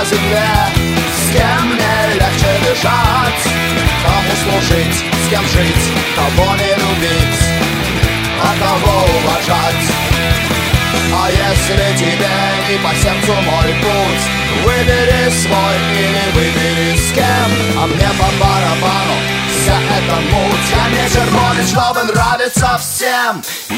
на земле. С кем мне легче дышать, кому служить, с кем жить, кого не любить, а кого уважать. А если тебе не по сердцу мой путь, выбери свой или выбери с кем. А мне по барабану вся эта муть. Я не червонец, чтобы нравиться всем.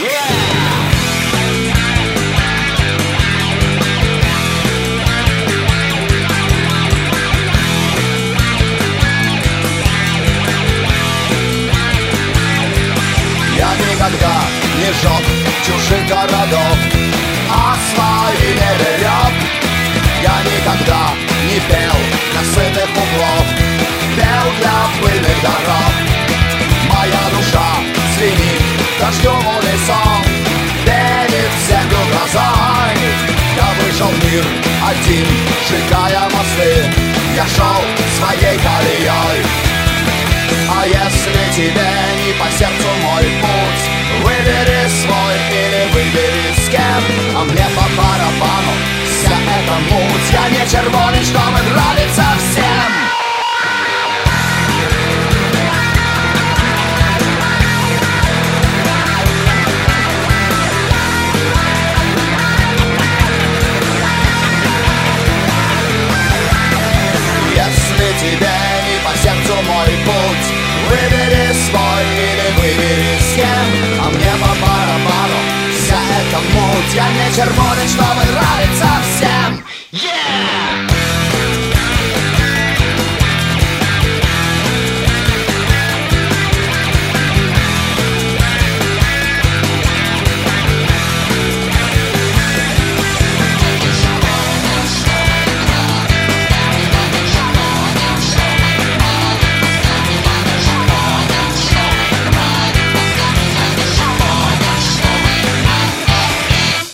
Я никогда не жег чужих городов, а свои не берег. Я никогда не пел для сытых углов, пел для пыльных дорог. Моя душа звенит дождем унисон, пенит землю грозой. Я вышел в мир один, сжигая мосты, я шел своей колеей. А если тебе не по сердцу мой путь, выбери свой или выбери с кем. А мне по барабану вся эта муть. Я не червонец, чтобы нравиться всем. Если тебе не по сердцу мой путь, выбери свой или выбери с кем. А мне по барабану вся эта муть. Я не червонец, чтобы нравиться всем. Yeah!